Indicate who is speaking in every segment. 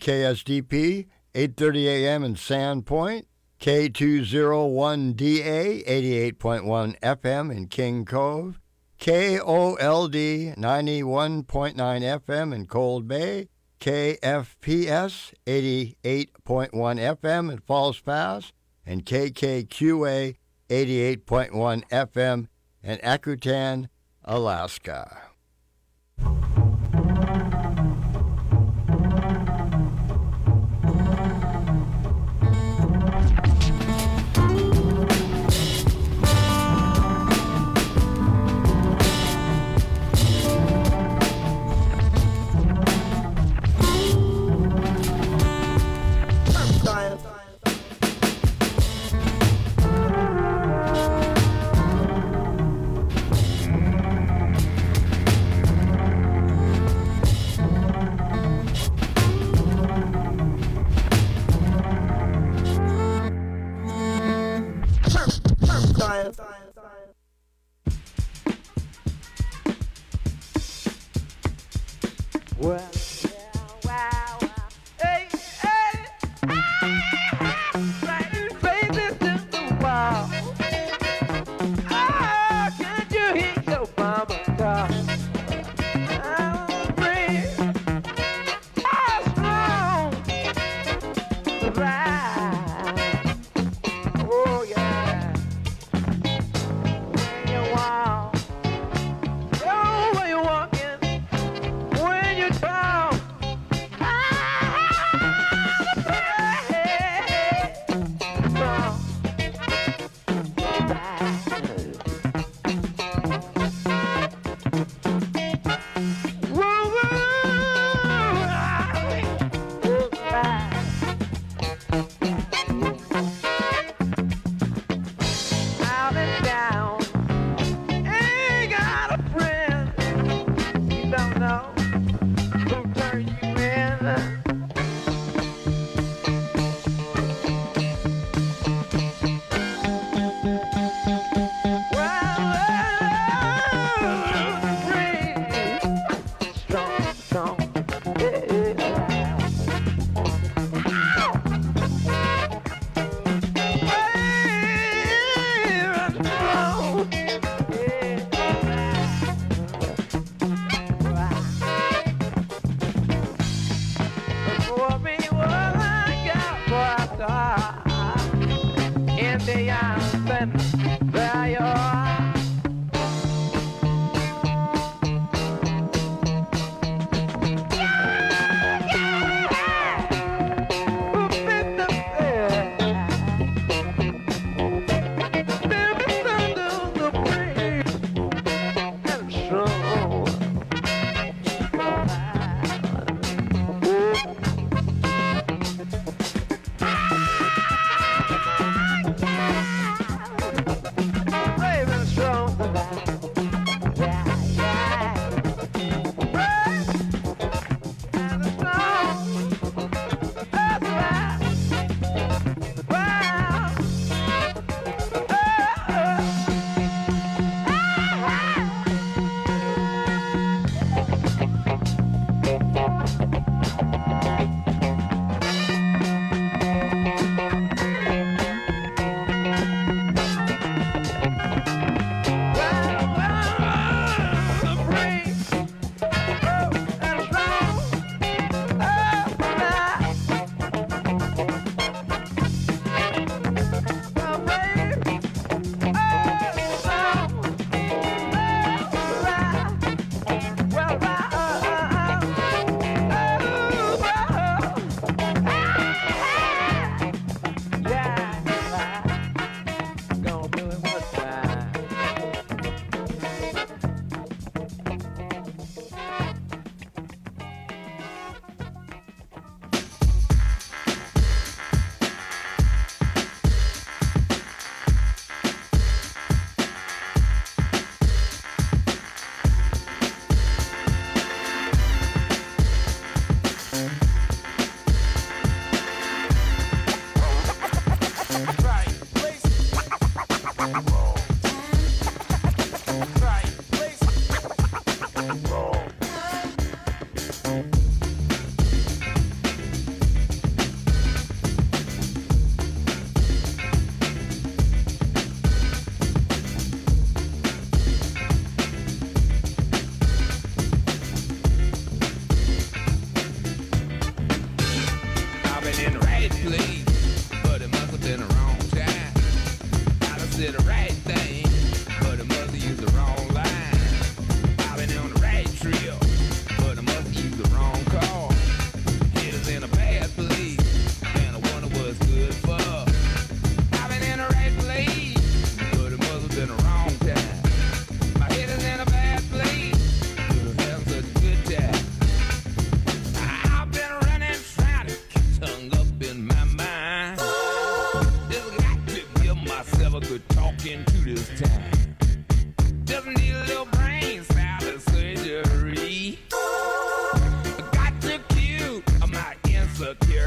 Speaker 1: KSDP, 8:30 a.m. in Sandpoint, K201DA, 88.1 FM in King Cove, KOLD, 91.9 FM in Cold Bay, KFPS, 88.1 FM in Falls Pass, and KKQA, 88.1 FM in Akutan, Alaska.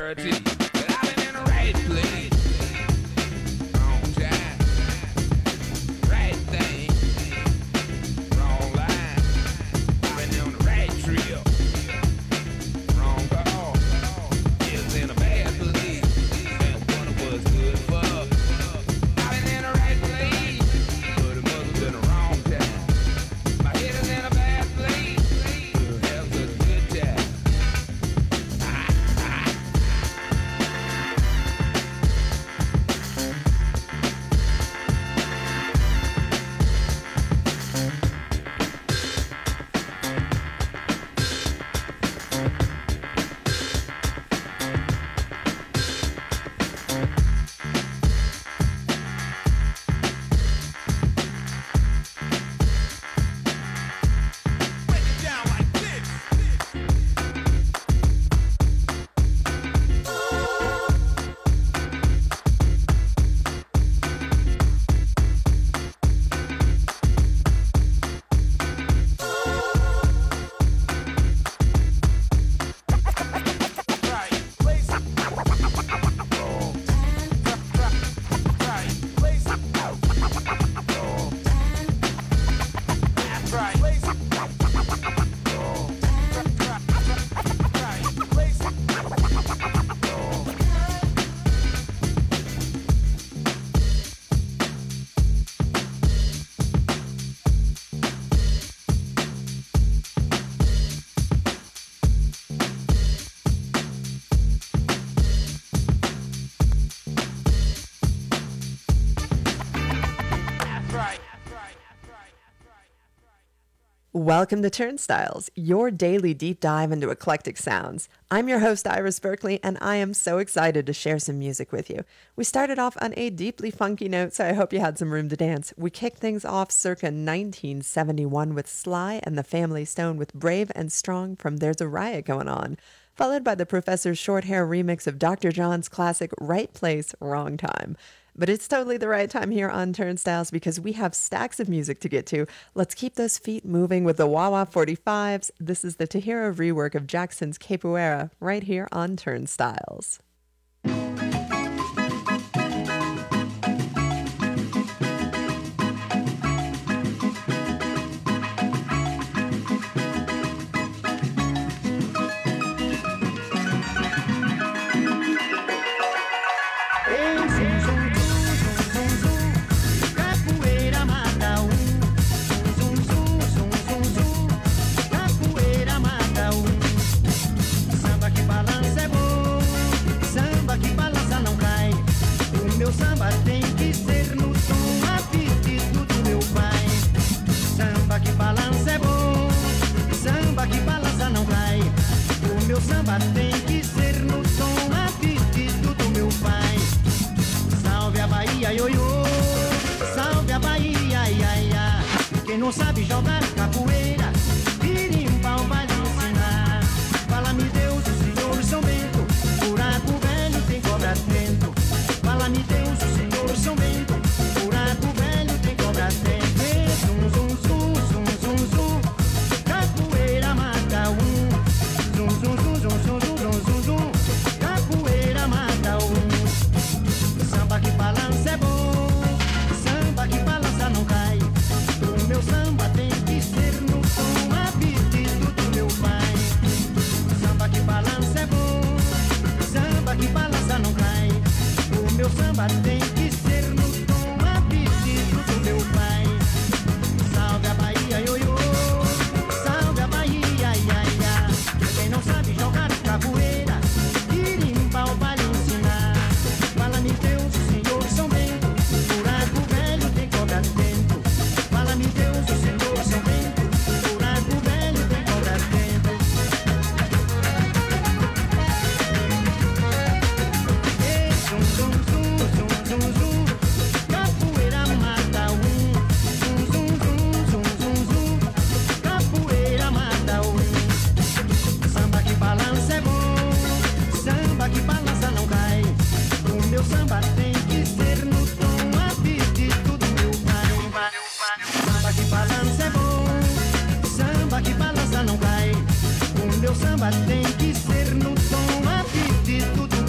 Speaker 2: guarantee that I've been in the right place, wrong time, right thing, wrong line. I've been on the right trail, wrong call. Is in a bad place, and what it was good for. I've been in the right place, but it must have been the wrong time. My head is in a bad place, we'll have such a good time. Break it down like this. Right place, right place, right place, right place. Right.
Speaker 3: Welcome to Turnstiles, your daily deep dive into eclectic sounds. I'm your host, Iris Berkeley, and I am so excited to share some music with you. We started off on a deeply funky note, so I hope you had some room to dance. We kicked things off circa 1971 with Sly and the Family Stone with Brave and Strong from There's a Riot Going On, followed by the Professor's Short Hair remix of Dr. John's classic Right Place, Wrong Time. But it's totally the right time here on Turnstiles because we have stacks of music to get to. Let's keep those feet moving with the Wah Wah 45s. This is the Tahira rework of Jackson's Capoeira right here on Turnstiles.
Speaker 4: Capoeira mata zum zum zum, capoeira mata samba que balança é bom, samba que balança não cai. O meu samba tem que ser no som a pedido do meu pai. Samba que balança é bom, samba que balança não cai. O meu samba tem que ser no som a pedido do meu pai. Salve a Bahia, ioiô, salve a Bahia, ia, ia. Quem não sabe jogar capoeira, birimbau vai lhe ensinar. Fala-me Deus, o Senhor São Bento, buraco velho tem cobra dentro. Fala-me Deus, o Senhor São Bento, buraco velho tem cobra dentro. Zum, zum, zum, zum, zum, zum, capoeira mata zum, zum, zum, zum, zum, zum, zum, zum, capoeira mata Samba que balança é bom, samba que balança não cai. O meu samba tem que ser no som a pedido do meu pai. Samba que balança é bom, samba que balança não cai. O meu samba tem que ser no som a pedido do meu pai. Salve a Bahia, ioiô, salve a Bahia, ia, ia. Quem não sabe jogar capoeira, birimbau vai lhe ensinar. Fala-me Deus, o Senhor São Bento, buraco velho tem cobra dentro. Fala-me Deus, o Senhor São Bento, buraco velho tem cobra dentro. Zum, zum, zum, zum, zum, zum, capoeira mata zum, zum, zum, zum, zum, zum, capoeira mata Samba que balança é bom, samba que balança não cai. O meu samba tem que ser no tom a pedido do meu pai. Samba que balança é bom, samba que balança não cai. O meu samba tem que ser no tom a pedido do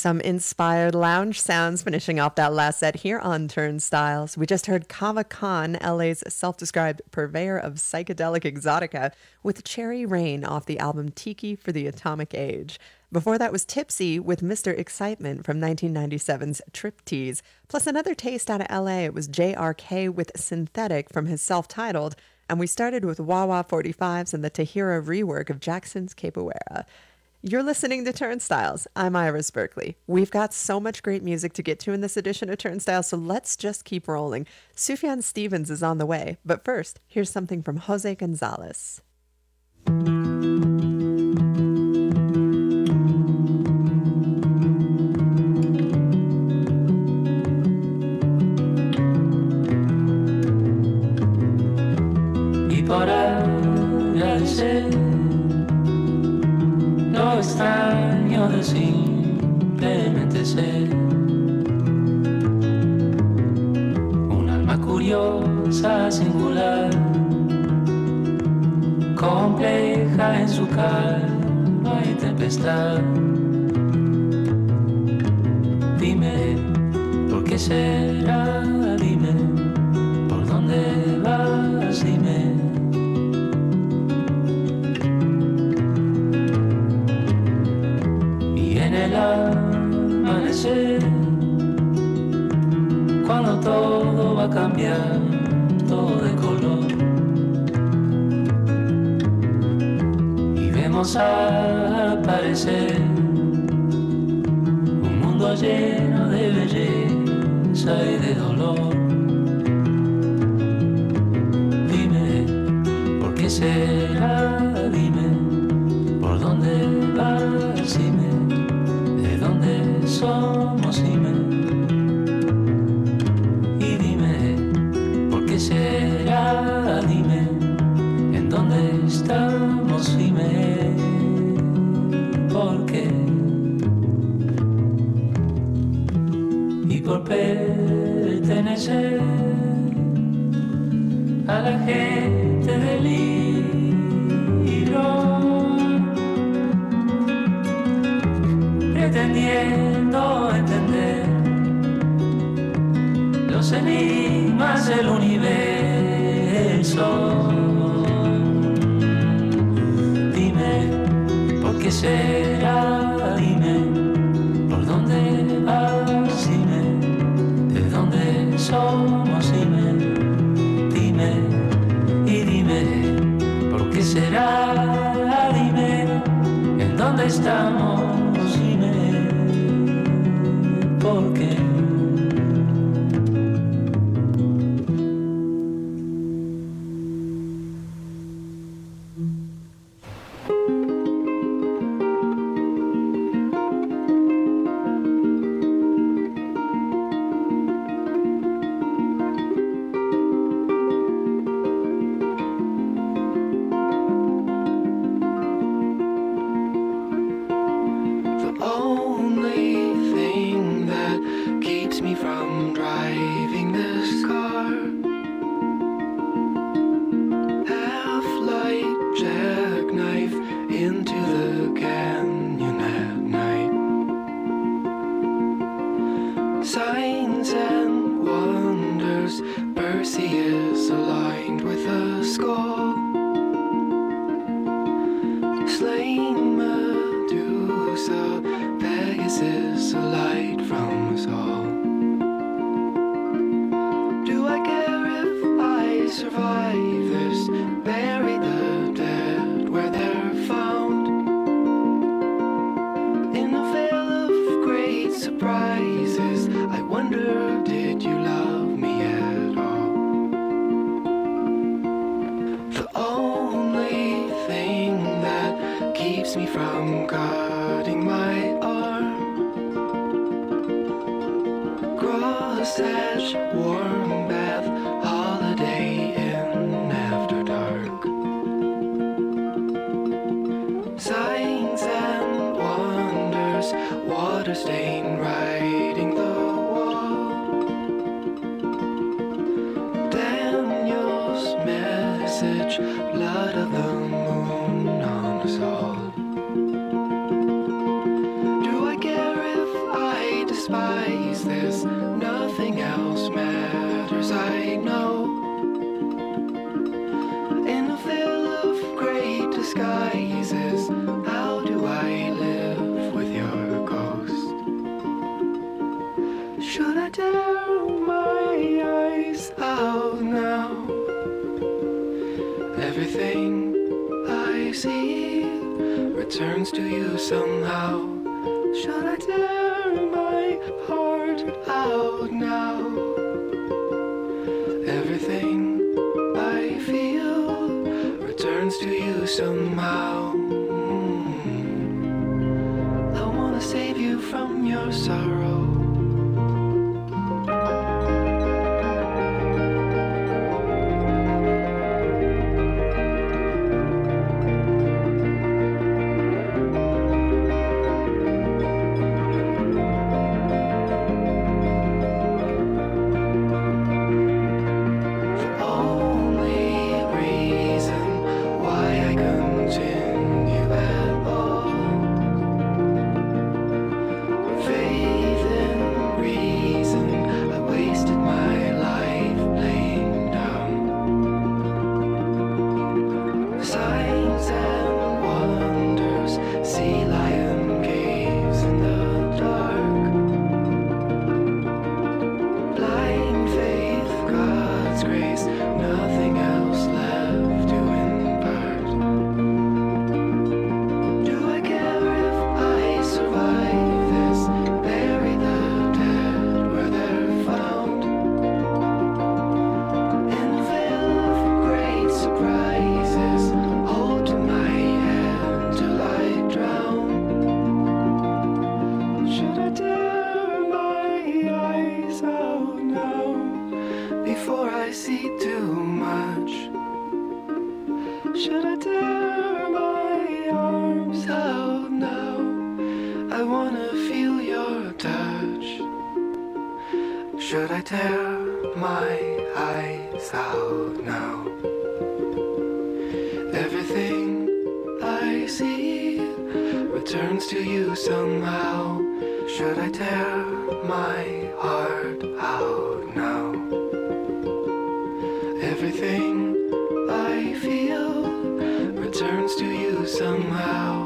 Speaker 3: Some inspired lounge sounds finishing off that last set here on Turnstiles. We just heard Kava Khan, LA's self-described purveyor of psychedelic exotica, with Cherry Rain off the album Tiki for the Atomic Age. Before that was Tipsy with Mr. Excitement from 1997's Trip Tease. Plus another taste out of LA, it was JRK with Synthetic from his self-titled. And we started with Wawa 45s and the Tahira rework of Jackson's Capoeira. You're listening to Turnstiles. I'm Iris Berkeley. We've got so much great music to get to in this edition of Turnstiles, so let's just keep rolling. Sufjan Stevens is on the way, but first, here's something from Jose Gonzalez.
Speaker 5: Y para agradecer lo extraño de simplemente ser un alma curiosa, singular, compleja en su calma y tempestad. Dime, ¿por qué será? Dime, ¿por dónde vas? Dime. El amanecer, cuando todo va a cambiar, todo de color, y vemos aparecer un mundo lleno de belleza y de dolor. Dime, ¿por qué será? Dime, ¿por dónde vas? Dime, ¿dónde somos? Dime, y dime, ¿por qué será? Dime, ¿en dónde estamos? Dime, ¿por qué? Y por pertenecer a la gente del libro, pretendiendo entender los enigmas del universo. Dime, ¿por qué será? Dime, ¿por dónde vas? Dime, ¿de dónde somos? Dime, dime, y dime, ¿por qué será? Dime, ¿en dónde estamos? ¿Por qué?
Speaker 6: Blood of the moon on us all. Do I care if disguises. How do I live with your ghost? Should I tear my eyes out now? Everything I see returns to you somehow. Should I tear my heart out now? Everything I feel returns to you somehow. I wanna save you from your sorrow. Should I tear my eyes out now? Everything I see returns to you somehow. Should I tear my heart out now? Everything I feel returns to you somehow.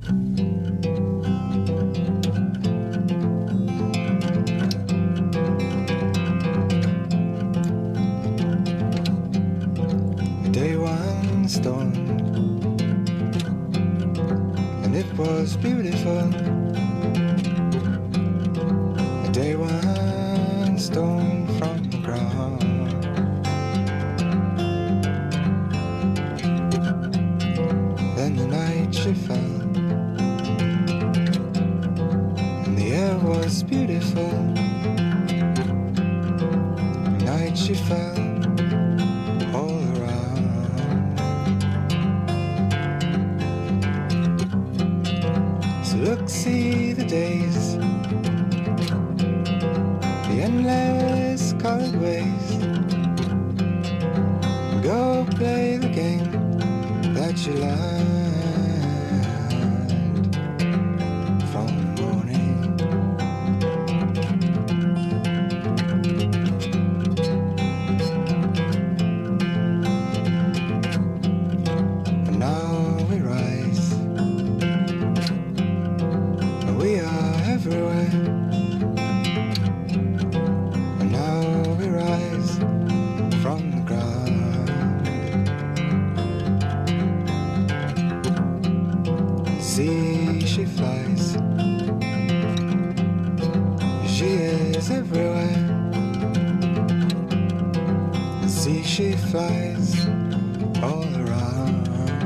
Speaker 7: Day one storm, and it was beautiful. A day one stone from the ground. Then the night she fell, and the air was beautiful. The night she fell all around. So look, see the days, the endless colored ways. Go play the game that you learned from the morning. And now we rise, and we are everywhere. And now we rise from the ground. See, she flies, she is everywhere. See, she flies all around.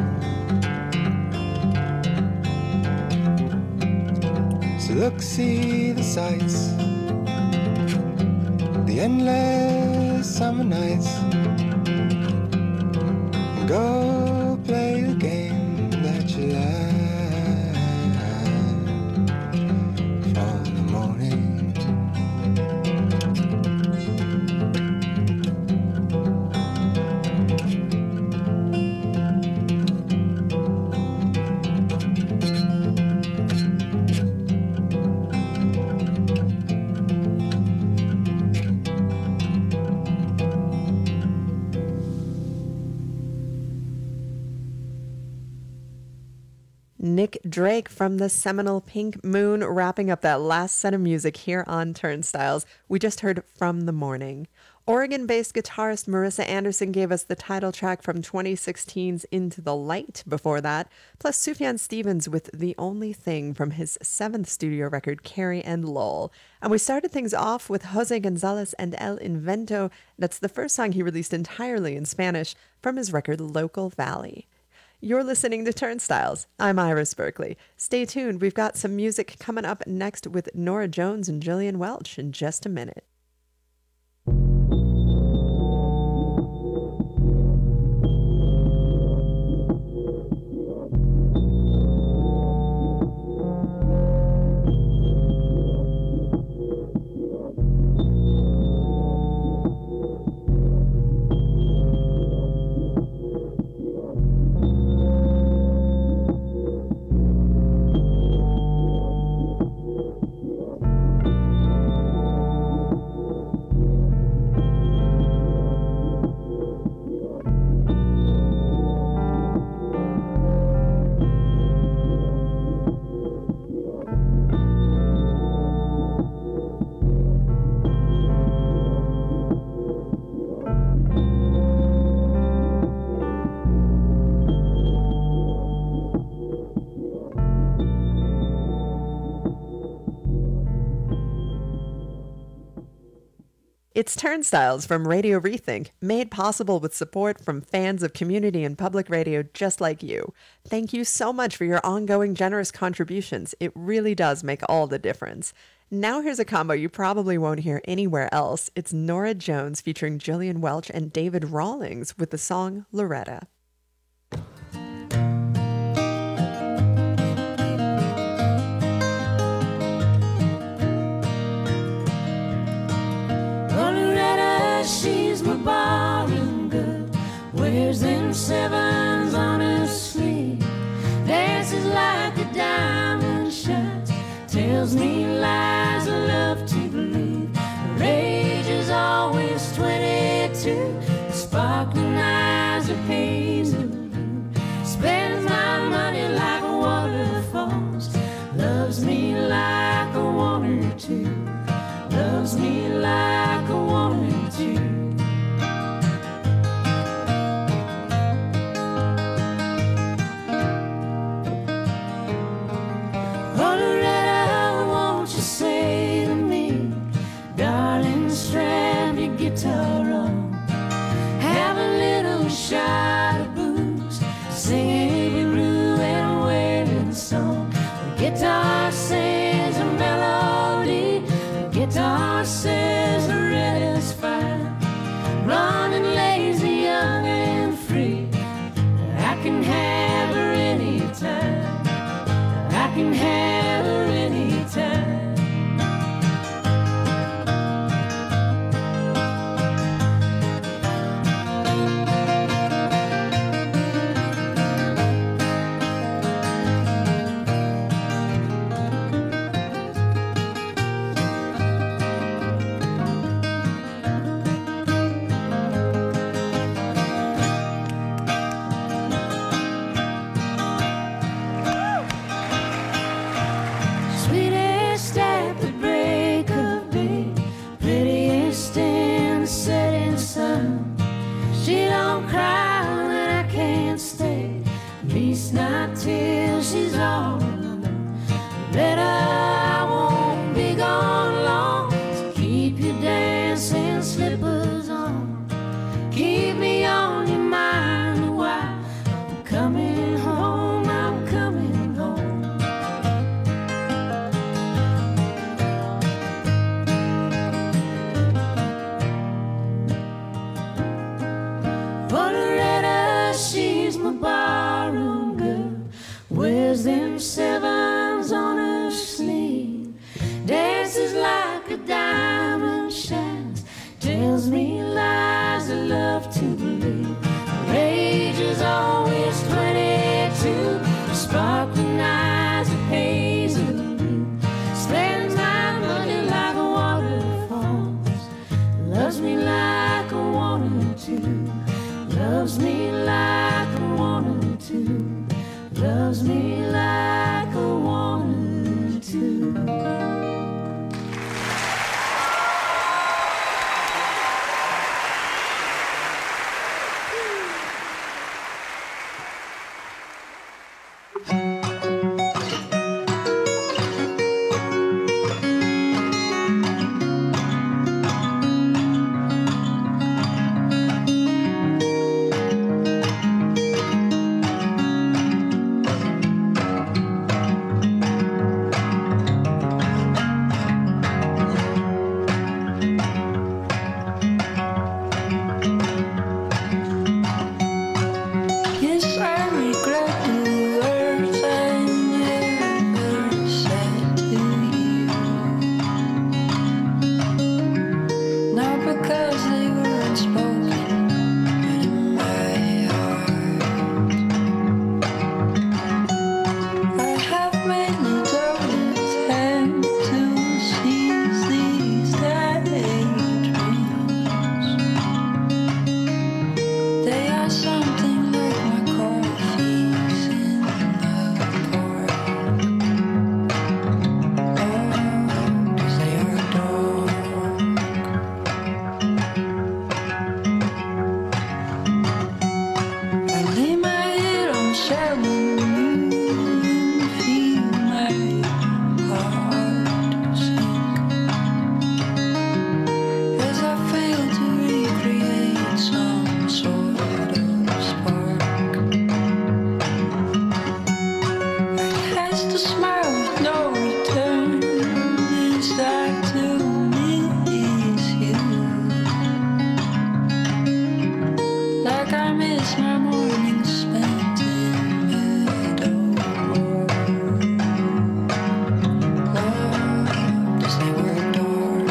Speaker 7: So look, see the sights, the endless summer nights. Go play the game that you learned from the morning.
Speaker 3: Nick Drake from the seminal Pink Moon, wrapping up that last set of music here on Turnstiles. We just heard From the Morning. Oregon-based guitarist Marissa Anderson gave us the title track from 2016's Into the Light before that, plus Sufjan Stevens with The Only Thing from his 7th studio record, Carrie and Lowell. And we started things off with Jose Gonzalez and El Invento. That's the first song he released entirely in Spanish from his record Local Valley. You're listening to Turnstiles. I'm Iris Berkeley. Stay tuned. We've got some music coming up next with Norah Jones and Jillian Welch in just a minute. It's Turnstiles from Radio Rethink, made possible with support from fans of community and public radio just like you. Thank you so much for your ongoing generous contributions. It really does make all the difference. Now here's a combo you probably won't hear anywhere else. It's Norah Jones featuring Jillian Welch and David Rawlings with the song Loretta.
Speaker 5: She's my bargain girl, wears them sevens on her sleeve, dances like a diamond shines, tells me lies I love to believe. Her age is always 22, the sparkling eyes are hazel blue, spends my money like a waterfall, can have her anytime. Sweetest at the break of day, prettiest in the setting sun. She don't cry when I can't stay, at least not till she's all alone. Better I won't be gone long to keep you dancing slippers on. Keep me on your mind a while. I'm coming home, I'm coming home. Loretta, she's my barroom girl, wears them sevens on her sleeve, dances like a diamond shines, tells me lies I love to believe. Her age is always 22, sparkling eyes of hazel blue, spends my money like waterfalls, loves me like I wanted to. Loves me like I wanted to. Loves me like I wanted to.
Speaker 8: Yes, I regret the words I never said to you. Not because they were unspoken, but in my heart. I have many attempts to seize these daydreams. They are something like my coffees in the park. Oh, 'cause they are dark. I lay my head on the shower and feel my heart sink as I fail to recreate some sort of spark. It has the smile with no return as I to miss you, like I miss my mornings spent in meadow. Oh, 'cause they were dark.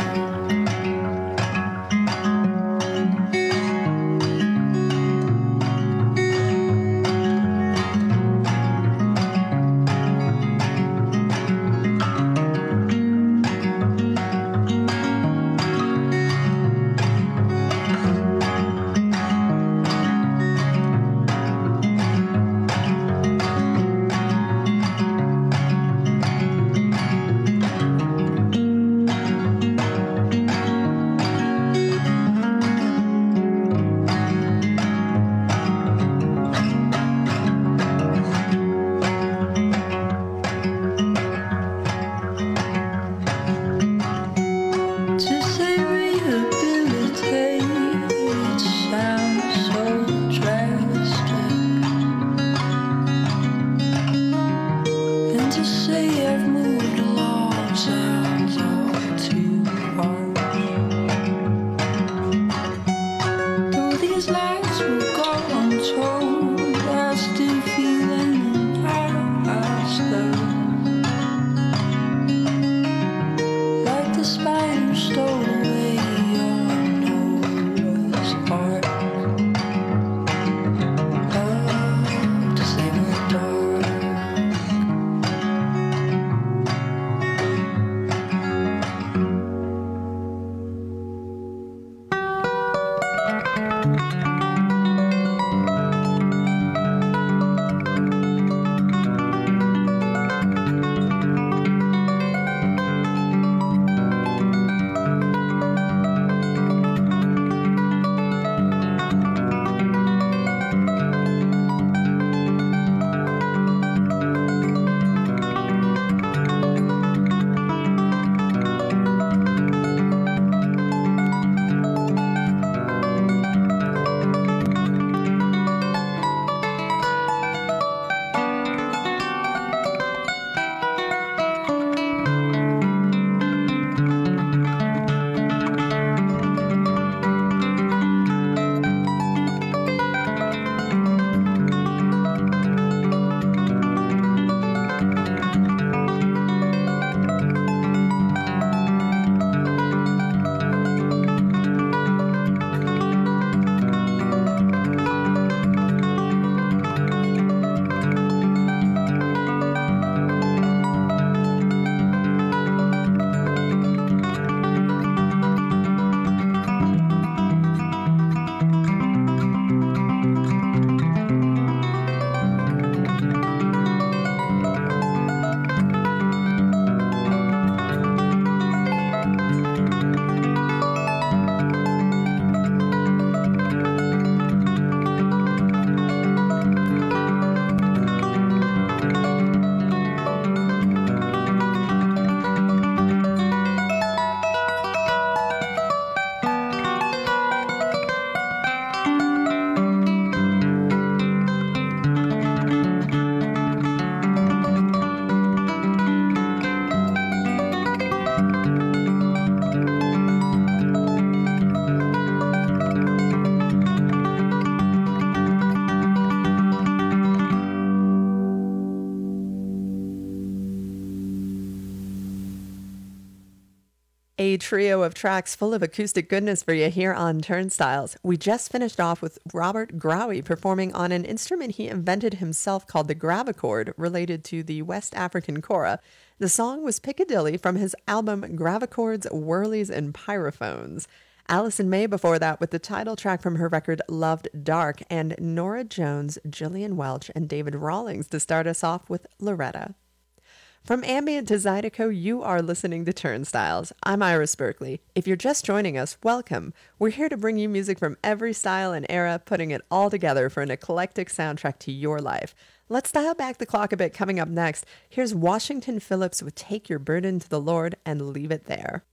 Speaker 3: A trio of tracks full of acoustic goodness for you here on Turnstiles. We just finished off with Robert Graue performing on an instrument he invented himself called the gravichord, related to the West African kora. The song was Piccadilly from his album Gravichords, Whirlies, and Pyrophones. Alison May before that with the title track from her record Loved Dark, and Nora Jones, Gillian Welch, and David Rawlings to start us off with Loretta. From ambient to Zydeco, you are listening to Turnstiles. I'm Iris Berkeley. If you're just joining us, welcome. We're here to bring you music from every style and era, putting it all together for an eclectic soundtrack to your life. Let's dial back the clock a bit. Coming up next, here's Washington Phillips with Take Your Burden to the Lord and Leave It There.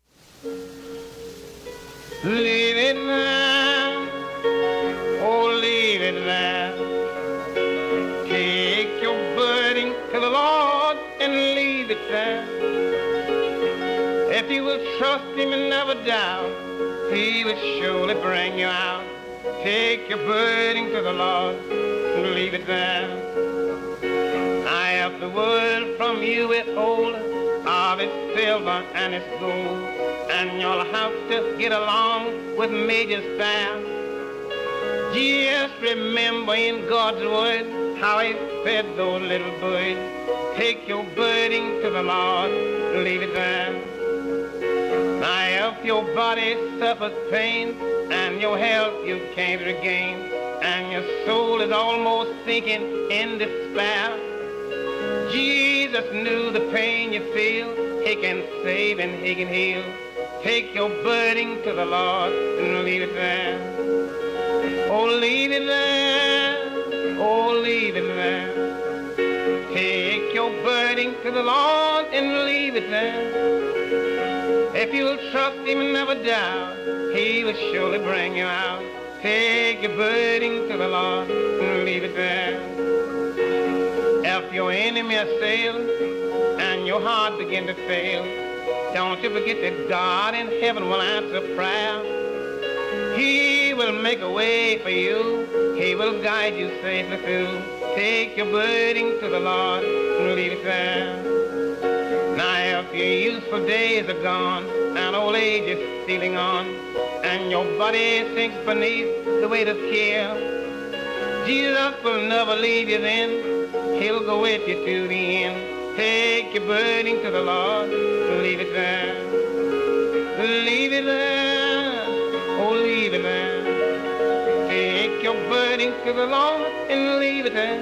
Speaker 9: Leave it there, oh leave it there. Take your burden to the Lord and leave it there. If you will trust Him and never doubt, He will surely bring you out. Take your burden to the Lord and leave it there. I have the world from you withhold of its silver and its gold, and you'll have to get along with Major Staff. Just remember in God's word how He fed those little birds. Take your burden to the Lord, leave it there. Now if your body suffers pain and your health you can't regain, and your soul is almost sinking in despair, Jesus knew the pain you feel. He can save and He can heal. Take your burden to the Lord and leave it there. Oh, leave it there. Oh, leave it there. Take your burden to the Lord and leave it there. If you'll trust Him and never doubt, He will surely bring you out. Take your burden to the Lord and leave it there. If your enemy assails and your heart begin to fail, don't you forget that God in heaven will answer prayer. He will make a way for you. He will guide you safely through. Take your burden to the Lord and leave it there. Now if your youthful days are gone and old age is stealing on, and your body sinks beneath the weight of care, Jesus will never leave you then. He'll go with you to the end. Take your burden to the Lord, leave it there. Leave it there, oh leave it there. Take your burden to the Lord and leave it there.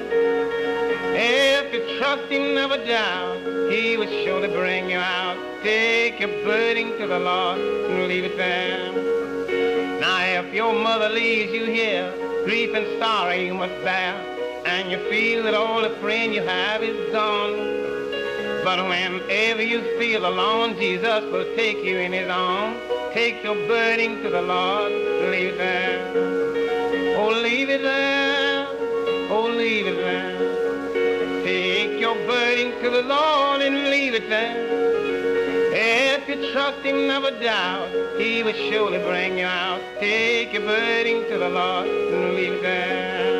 Speaker 9: If you trust Him, never doubt, He will surely bring you out. Take your burden to the Lord and leave it there. Now if your mother leaves you here, grief and sorrow you must bear, and you feel that all the friend you have is gone. But whenever you feel alone, Jesus will take you in His arms. Take your burden to the Lord, leave it there. Oh, leave it there. Oh, leave it there. Take your burden to the Lord and leave it there. If you trust Him, never doubt, He will surely bring you out. Take your burden to the Lord and leave it there.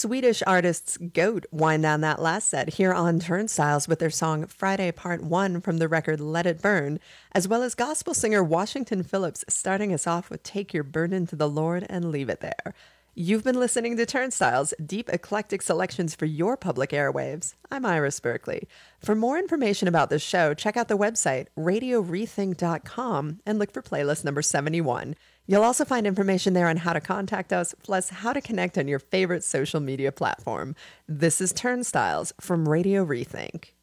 Speaker 3: Swedish artists Goat wind down that last set here on Turnstiles with their song Friday Part 1 from the record Let It Burn, as well as gospel singer Washington Phillips starting us off with Take Your Burden to the Lord and Leave It There. You've been listening to Turnstiles, deep eclectic selections for your public airwaves. I'm Iris Berkeley. For more information about this show, check out the website radiorethink.com and look for playlist number 71. You'll also find information there on how to contact us, plus how to connect on your favorite social media platform. This is Turnstiles from Radio Rethink.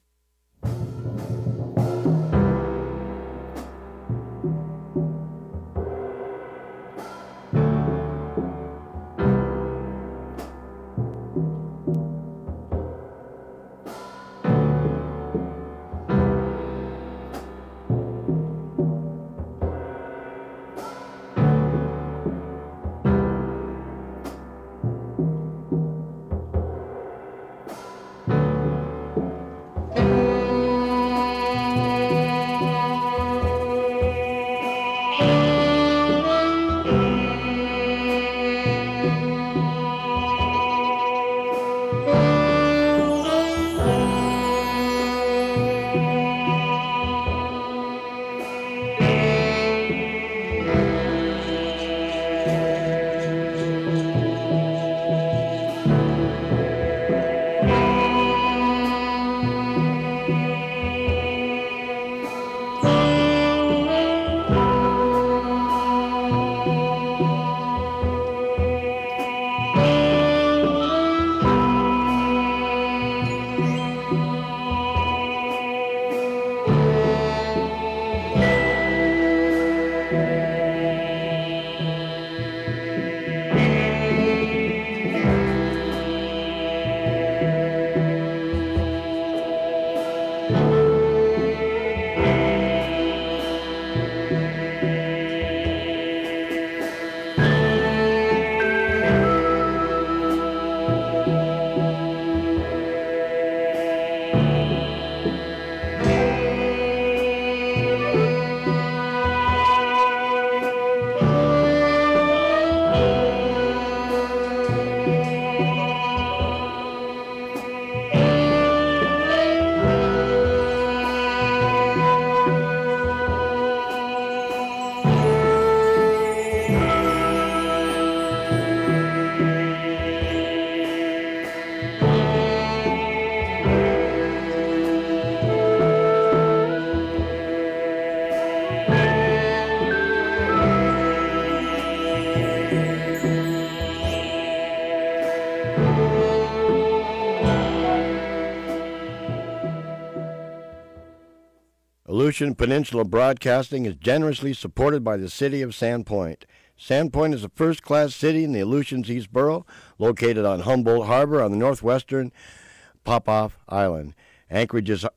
Speaker 1: Aleutian Peninsula Broadcasting is generously supported by the City of Sandpoint. Sandpoint is a first-class city in the Aleutians East Borough, located on Humboldt Harbor on the northwestern Popoff Island. Anchorage is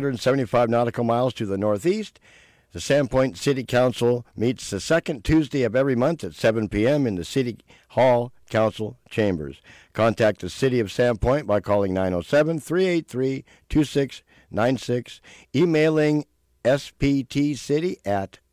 Speaker 1: 575 nautical miles to the northeast. The Sandpoint City Council meets the second Tuesday of every month at 7 p.m. in the City Hall Council Chambers. Contact the City of Sandpoint by calling 907-383-2696, emailing sptcity at